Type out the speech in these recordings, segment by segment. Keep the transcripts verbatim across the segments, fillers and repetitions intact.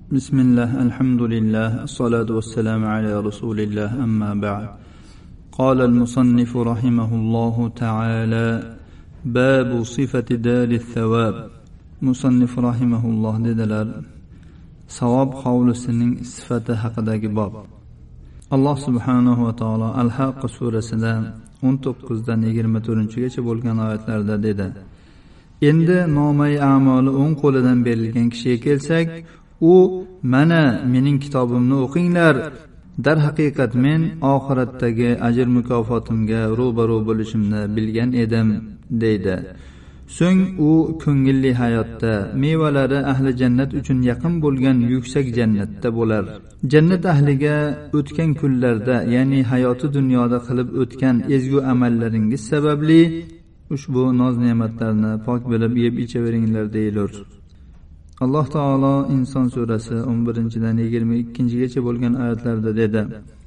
بسم الله الحمد لله الصلاة والسلام على رسول الله أما بعد. قال المصنف رحمه الله تعالى: باب صفة دار الثواب. مصنف رحمه الله dedilar, savob hovlisining sifati haqidagi bob. Alloh subhanahu va taolo Al-Haqq surasida o'n to'qqizdan yigirma to'rtinchigacha bo'lgan oyatlarda dedi: Endi nomai a'moli o'ng qo'lidan berilgan kishiga kelsak, u mana mening kitobimni o'qinglar, dar haqiqat men oxiratdagi ajr mukofotimga ro'baro bo'lishimni bilgan edim deydi. So'ng u ko'ngilli hayotda mevalari ahli jannat uchun yaqin bo'lgan yuksak jannatda bo'lar. Jannat ahliga o'tgan kunlarda, ya'ni hayoti dunyoda qilib o'tgan ezgu amallaringiz sababli ushbu noz-ne'matlarni pok bilib yeb ichaveringlar deyilur. Alloh taolo Inson surasi o'n birinchidan yigirma ikkinchigacha bo'lgan oyatlarda dedi: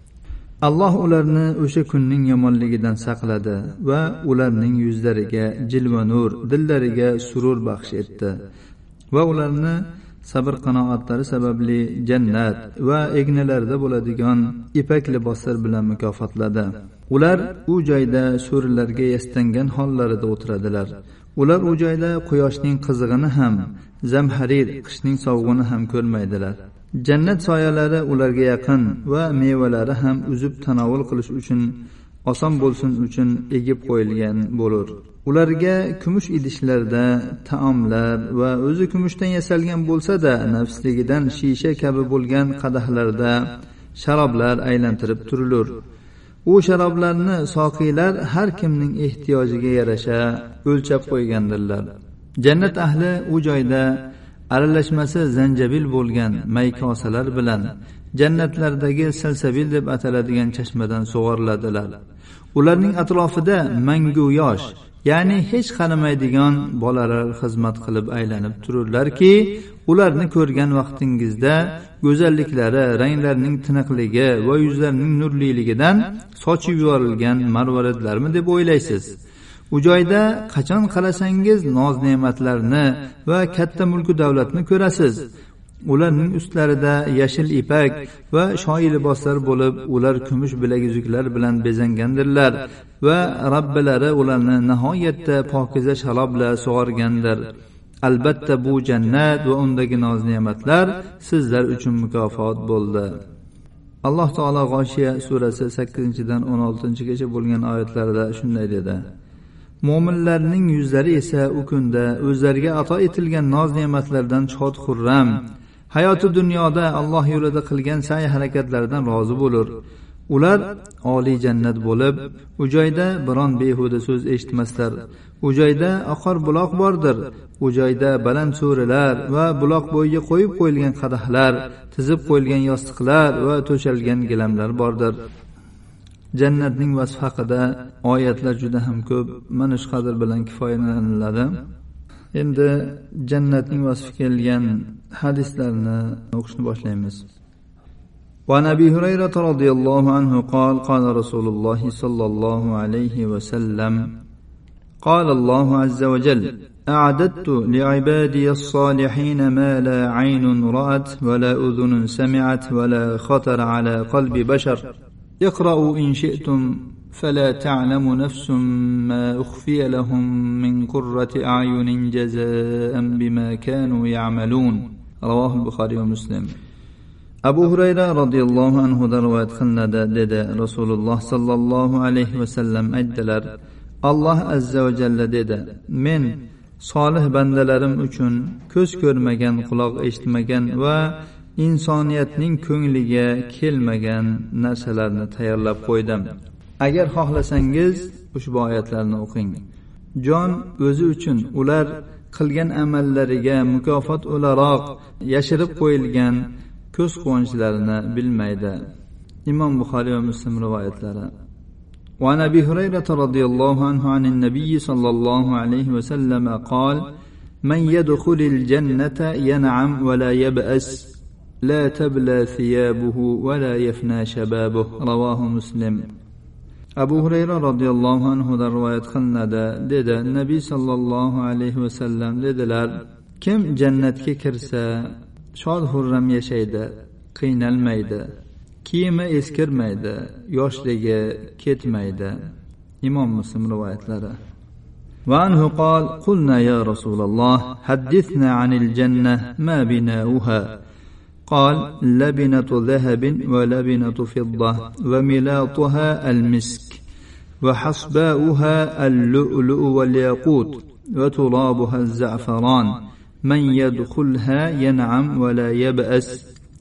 Alloh ularni o'sha kunning yomonligidan saqladi va ularning yuzlariga jilva nur, dillariga surur baxsh etdi va ularni sabr qanoatlari sababli jannat va egnalarda bo'ladigan ipak liboslar bilan mukofotladi. Ular u joyda so'rilarga yastangan hollarida o'tiradilar. Ular u joyda quyoshning qizig'ini ham, zamharir qishning sovug'ini ham ko'rmaydilar. Jannat soyalari ularga yaqin va mevalari ham uzib tanovul qilish uchun oson bo'lsin uchun egib qo'yilgan bo'lur. Ularga kumush idishlarda taomlar va o'zi kumushdan yasalgan bo'lsa-da, nafsligidan shisha kabi bo'lgan qadahlarda sharoblar aylantirib turilur. U sharoblarni soqiylar har kimning ehtiyojiga yarasha o'lchab qo'ygandirlar. Jannat ahli u joyda aralashmasi zanjabil bo'lgan maykosalar bilan jannatlardagi salsabil deb ataladigan chashmadan sug'oriladilar. Ularning atrofida mangu yosh, ya'ni hech qarimaydigan bolalar xizmat qilib aylanib tururlarki, ularni ko'rgan vaqtingizda go'zalliklari, ranglarining tiniqligi va yuzlarining nurliligidan sochib yuborilgan marvaridlarmi deb o'ylaysiz? U joyda qachon qarasangiz noz-ne'matlarni va katta mulku davlatni ko'rasiz. Ularning ustlarida yashil ipak va shoyi liboslar bo'lib, ular kumush bilaguzuklar bilan bezangandirlar va Robbilari ularni nihoyatda pokiza sharob bilan sug'organdir. Albatta bu jannat va undagi noz-ne'matlar sizlar uchun mukofot bo'ldi. Alloh taolo G'oshiya surasi sakkizinchidan o'n oltinchigacha bo'lgan oyatlarda shunday dedi: Mo'minlarning yuzlari esa u kunda o'zlariga ato etilgan noz-ne'matlardan shod-xurram, hayoti dunyoda Alloh yo'lida qilgan sa'y harakatlaridan rozi bo'lur. Ular oliy jannat bo'lib, u joyda biron behuda so'z eshitmaslar. U joyda oqar buloq bordir. U joyda baland so'rilar va buloq bo'yiga qo'yib qo'yilgan qadahlar, tizib qo'yilgan yostiqlar va to'shalgan gilamlar bordir. Jannatning vasfi haqida oyatlar juda ham ko'p. Mana shu qadar bilan kifoyalaniladi. Endi jannatning vasfi kelgan hadislarni o'qishni boshlaymiz. وعن أبي هريرة رضي الله عنه قال قال رسول الله صلى الله عليه وسلم قال الله عز وجل أعددت لعبادي الصالحين ما لا عين رأت ولا أذن سمعت ولا خطر على قلب بشر اقرأوا إن شئتم فلا تعلم نفس ما أخفي لهم من قرة أعين جزاء بما كانوا يعملون. رواه البخاري ومسلم. Abu Hurayra radhiyallohu anhu da rivoyat qilinadi, dedi Rasululloh sallallohu alayhi va sallam aytdilar: Alloh azza va jalla dedi: Men solih bandalarim uchun ko'z ko'rmagan, quloq eshitmagan va insoniyatning ko'ngliga kelmagan narsalarni tayyorlab qo'ydim. Agar xohlasangiz ushbu oyatlarni o'qing. Jon o'zi uchun ular qilgan amallariga mukofot o'laroq yashirib qo'yilgan ko'z quvonchlarini bilmaydi. Imom Buxoriy va Muslim rivoyatlari. Wa Abi Hurayra radhiyallohu anhu anin nabiy sallallohu alayhi va sallam qol: Man yadkhulul jannata yan'am va la yab'as, la tabla thiyabuhu va la yafna shababuhu. Rawahu Muslim. Abu Hurayra radhiyallohu anhu da rivoyat qilinadi, dedi Nabiy sallallohu alayhi va sallam dedilar: Kim jannatga kirsa, shod hurram yashaydi, qiynalmaydi, kiyimi eskirmaydi, yoshligi ketmaydi. Imom Muslim rivoyatlari. وعنه قال: قلنا يا رسول الله حدثنا عن الجنة ما بناؤها؟ قال: لبنة ذهب ولبنة فضة وملاطها المسك وحصباؤها اللؤلؤ والياقوت وترابها الزعفران من يدخلها ينعم ولا يبأس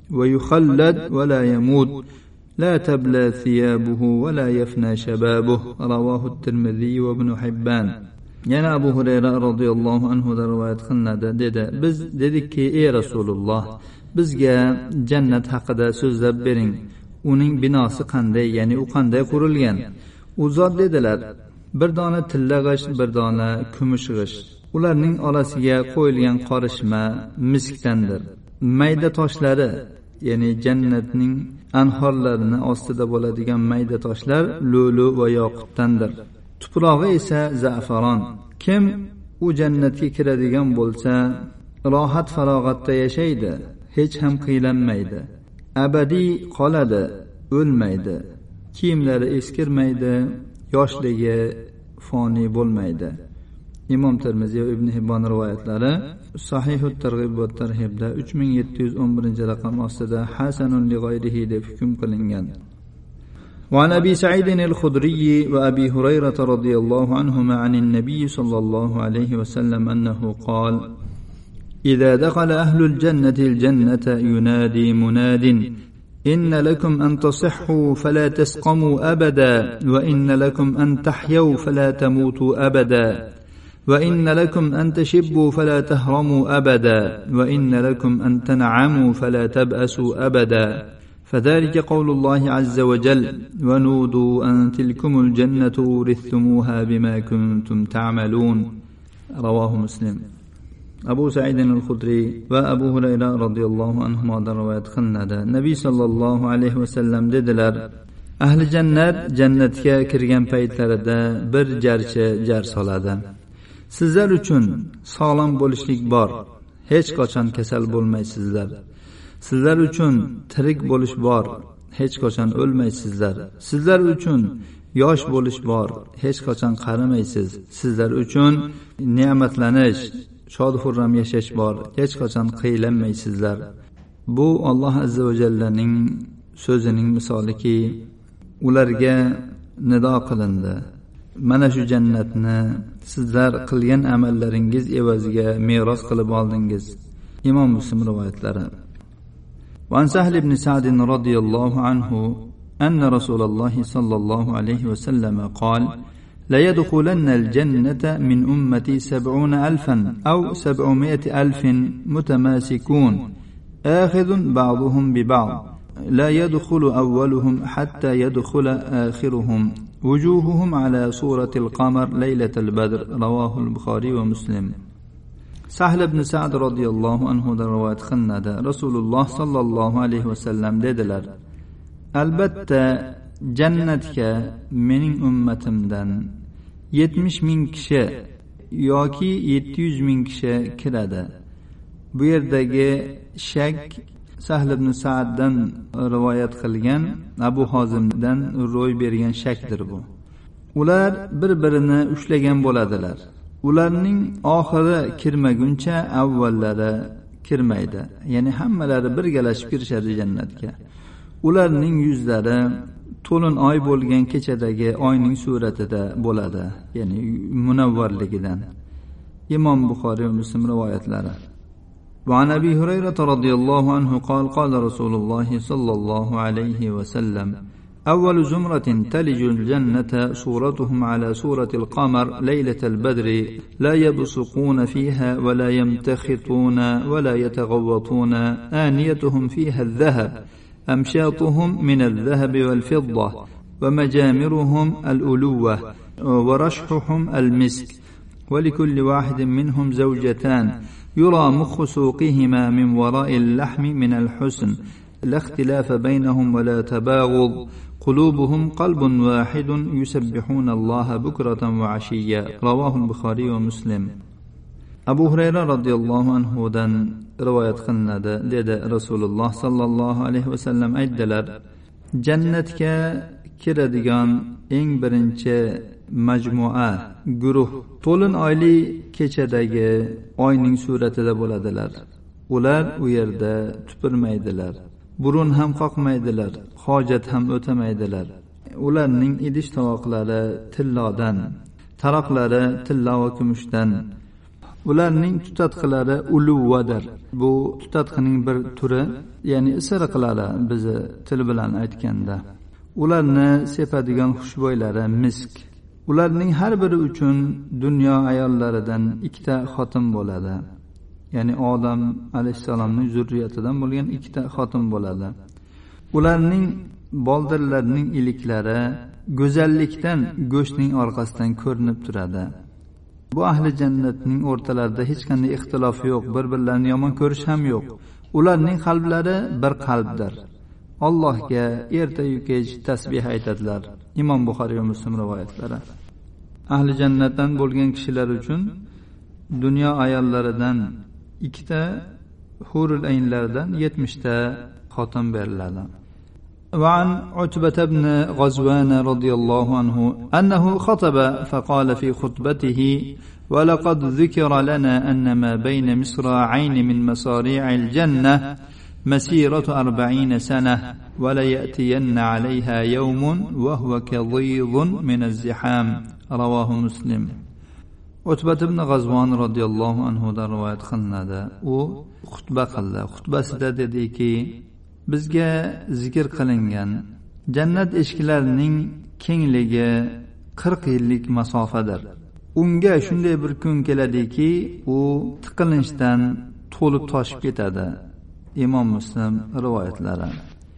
ويخلد ولا يموت لا تبلى ثيابه ولا يفنى شبابه. رواه الترمذي وابن حبان. Yana Abu Hurayra radhiyallohu anhu da rivoyat qilinadi, dedi: Biz dedikki, ey Rasululloh, bizga jannat haqida so'zlab bering. Uning binosi qanday, ya'ni u qanday qurilgan? U zot dedilar: bir dona tilla g'isht, bir dona kumush g'isht. Ularning orasiga qo'yilgan qorishma miskdandir. Mayda toshlari, ya'ni jannatning anhorlarini ostida bo'ladigan mayda toshlar lo'lu va yoqutdandir. Tuprog'i esa za'faron. Kim u jannatga kiradigan bo'lsa, rohat farog'atda yashaydi, hech ham qiylanmaydi, abadiy qoladi, o'lmaydi, kiyimlari eskirmaydi, yoshligi foniy bo'lmaydi. Imom Tirmiziy va Ibn Hibbon rivoyatlari Sahihut Targ'ib va Tarhibda uch ming yetti yuz o'n birinchi raqam ostida hasanun li g'ayrihi deb hukm qilingan. وعن أبي سعيد الخدري وأبي هريرة رضي الله عنهما عن النبي صلى الله عليه وسلم أنه قال: إذا دخل أهل الجنة الجنة ينادي مناد: إن لكم أن تصحوا فلا تسقموا أبدا، وإن لكم أن تحيوا فلا تموتوا أبدا، وإن لكم أن تشبوا فلا تهرموا أبدا، وإن لكم أن تنعموا فلا تبأسوا أبدا. فذلك قول الله عز وجل: ونودوا أن تلكم الجنة أورثتموها بما كنتم تعملون. رواه مسلم. أبو سعيد الخدري وأبو هريرة رضي الله عنهما روايات قilnadi. Nabiy sallallohu alayhi vasallam dedilar: ahli jannat jannatga kirgan paytlarida bir jarchi jar soladi. Sizlar uchun sog'lom bo'lishlik bor, hech qachon kasal bo'lmaysizlar. Sizlar uchun tirik bo'lish bor, hech qachon o'lmaysizlar. Sizlar uchun yosh bo'lish bor, hech qachon qarimaysiz. Sizlar uchun ne'matlanish, shod hurram yashash bor, hech qachon qiylanmaysizlar. Bu Alloh azza va jallaning so'zining misoliki, ularga nido qilindi. Mana shu jannatni sizlar qilgan amallaringiz evaziga meros qilib oldingiz. Imom Muslim rivoyatlari. وعن سهل بن سعد رضي الله عنه أن رسول الله صلى الله عليه وسلم قال: لا يدخلن الجنة من أمتي سبعون ألفا أو سبعمائة ألف متماسكون آخذ بعضهم ببعض لا يدخل أولهم حتى يدخل آخرهم وجوههم على صورة القمر ليلة البدر. رواه البخاري ومسلم. Sahl ibn Sa'd radhiyallohu anhu da rivoyat qilinadi. Rasululloh sallallohu alayhi vasallam dedilar: albatta jannatga mening ummatimdan yetmish ming kishi yoki yetti yuz ming kishi kiradi. Bu yerdagi shak Sahl ibn Sa'ddan rivoyat qilgan Abu Hozimdan ro'y bergan shakdir bu. Ular bir-birini ushlagan bo'ladilar. Ularning oxiri kirmaguncha avvallari kirmaydi. Ya'ni hammalari birgalashib kirishadi jannatga. Ularning yuzlari to'lin oy bo'lgan kechadagi oyning suratida bo'ladi, ya'ni munavvarligidan. Imom Buxoriy va Muslim rivoyatlari. وعن أبي هريرة رضي الله عنه قال: قال رسول الله صلى الله عليه وسلم: أول زمرة تلج الجنة صورتهم على صورة القمر ليلة البدر لا يبصقون فيها ولا يمتخطون ولا يتغوطون آنيتهم فيها الذهب أمشاطهم من الذهب والفضة ومجامرهم الألوة ورشحهم المسك ولكل واحد منهم زوجتان يرى مخ سوقهما من وراء اللحم من الحسن لا اختلاف بينهم ولا تباغض قلوبهم قلب واحد يسبحون الله بكرة وعشيا. رواه البخاري ومسلم. Abu Hurayra radhiyallohu anhu dan rivoyat qilinadi, dedi Rasululloh sallallohu alayhi vasallam aytdilar: jannatga kiradigan eng birinchi majmua, guruh to'lin oyli kechadagi oyning suratida bo'ladilar. Ular u yerda tupurmaydilar, burun ham qoqmaydilar, hojat ham o'tamaydilar. Ularning idish tovoqlari tillodan, taroqlari tilla va kumushdan. Ularning tutatqilari uluvvadir. Bu tutatqining bir turi, ya'ni isiriqlari bizni til bilan aytganda. Ularni sepadigan xushbo'ylari misk. Ularning har biri uchun dunyo ayollaridan ikkita xotin bo'ladi. Ya'ni Odam alayhisalomning zurriyatidan bo'lgan ikkita xotin bo'ladi. Ularning boldirlarining iliklari go'zallikdan go'shtning orqasidan ko'rinib turadi. Bu ahli jannatning o'rtalarida hech qanday ixtilof yo'q, bir-birlarini yomon ko'rish ham yo'q. Ularning qalblari bir qalbdir. Allohga erta-yu kech tasbih aytadilar. Imom Buxoriy va Muslim rivoyatlari. Ahli jannatdan bo'lgan kishilar uchun dunyo ayollaridan ikkita, hurul aynlardan yetmishta xotin beriladi. وعن عتبة بن غزوان رضي الله عنه أنه خطب فقال في خطبته: ولقد ذكر لنا أن ما بين مصراعين من مصاريع الجنة مسيرة أربعين سنة وليأتين عليها يوم وهو كضيض من الزحام. رواه مسلم. Utbat ibn G'azvon radhiyallohu anhu dan rivoyat qilinadi. U xutba qildi. Xutbasida dediki: bizga zikr qilingan jannat eshiklarining kengligi qirq yillik masofadir. Unga shunday bir kun keladiki, u tiqilinchdan to'lib toshib ketadi. Imom Muslim rivoyatlari.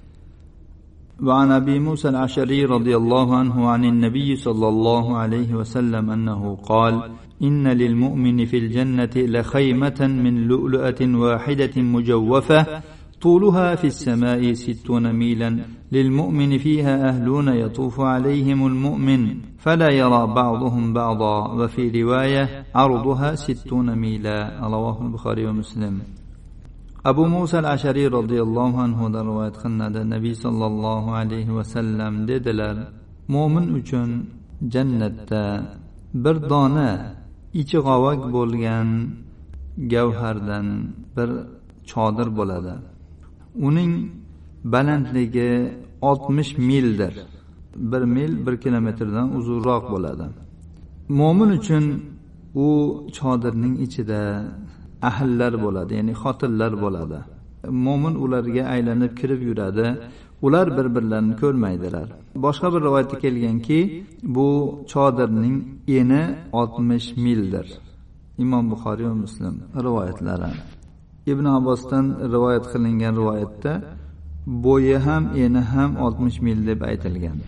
وعن أبي موسى الأشعري رضي الله عنه عن النبي صلى الله عليه وسلم أنه قال: إن للمؤمن في الجنة لخيمة من لؤلؤة واحدة مجوفة طولها في السماء ستون ميلا للمؤمن فيها أهلون يطوف عليهم المؤمن فلا يرى بعضهم بعضا، وفي رواية عرضها ستون ميلا. رواه البخاري ومسلم. Abu Musa al-Ashari radhiyallohu anhu dan rivoyat qilinadi. Nabiy sallallohu alayhi va sallam dedilar: mo'min uchun jannatda bir dona ichi g'ovak bo'lgan gavhardan bir chodir bo'ladi. Uning balandligi oltmish mildir. bir mil bir kilometrdan uzunroq bo'ladi. Mo'min uchun u chodirning ichida ahllar bo'ladi, ya'ni xotinlar bo'ladi. Mo'min ularga aylanib kirib yuradi. Ular bir-birlarini ko'rmaydilar. Boshqa bir rivoyatda kelganki, bu chodirning eni oltmish mildir. Imom Buxoriy va Muslim rivoyatlari. Ibn Abbosdan rivoyat qilingan rivoyatda bo'yi ham eni ham oltmish mil deb aytilgan.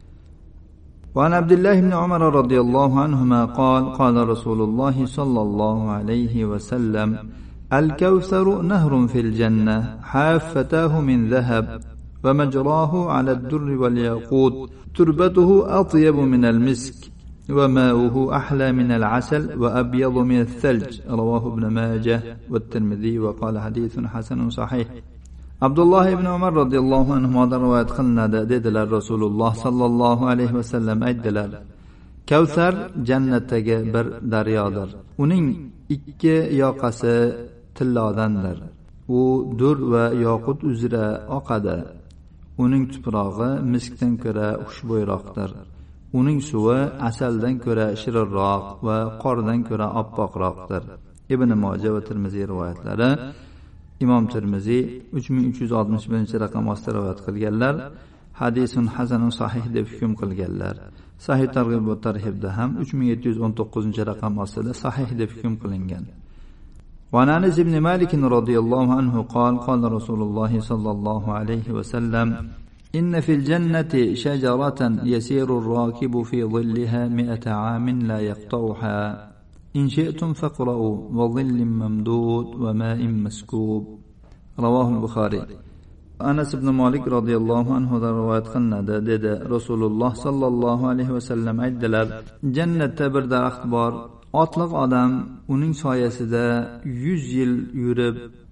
وعن عبد الله بن عمر رضي الله عنهما قال: قال رسول الله صلى الله عليه وسلم: الكوثر نهر في الجنة حافتاه من ذهب ومجراه على الدر والياقوت تربته أطيب من المسك وماؤه أحلى من العسل وأبيض من الثلج. رواه ابن ماجه والترمذي وقال حديث حسن صحيح. Abdullah ibn Umar radhiyallohu anhudan rivoyat qilinadi. Dedilar: Rasululloh sallallohu alayhi vasallam aytdilar: Kavsar jannatdagi bir daryodir. Uning ikki yoqasi tillodandir. U dur va yoqut uzra oqadi. Uning tuprog'i miskdan ko'ra xushbo'yroqdir. Uning suvi asaldan ko'ra shirinroq va qordan ko'ra oppoqroqdir. Ibn Majah va Tirmiziy rivoyatlari. Imom Tirmiziy uch ming uch yuz oltmish birinchi raqam ostida rivoyat qilganlar. Hadisun hasanun sahih deb hukm qilganlar. Sahih targ'ib va tarhibda ham uch ming yetti yuz o'n to'qqizinchi raqam ostida sahih deb hukm qilingan. Wa Anas ibn Malik radhiyallohu anhu قال قال رسول الله صلى الله عليه وسلم: إن في الجنة شجرة يسير الراكب في ظلها مئة عام لا يقطعها إن شئتم فاقرأوا وظل ممدود وماء مسكوب. رواه البخاري. Anas ibn Malik radhiyallohu anhu da rivoyat qilinadi. Dedi: Rasululloh sallallohu alayhi va sallam aytdilar: jannatda bir daraxt bor. Otliq odam uning soyasida yuz yil yurib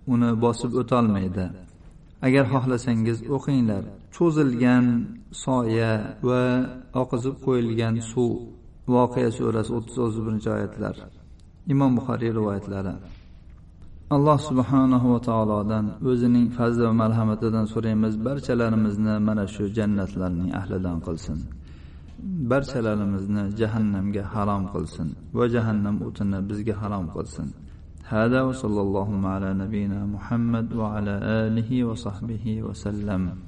uni bosib o'tolmaydi. Agar xohlasangiz o'qinglar. Cho'zilgan soya va oqizib qo'yilgan suv. Voqea surasi o'ttiz birinchi oyatlar. Imom Buxoriy rivoyatlari. Alloh subhanahu va taolodan o'zining fazli va marhamatidan so'raymiz, barchalarimizni mana shu jannatlarning ahlidan qilsin. Barchalarimizni jahannamga harom qilsin va jahannam o'tini bizga harom qilsin. Hada va sallallohu ala nabiyina Muhammad va ala alihi va sahbihi va sallam.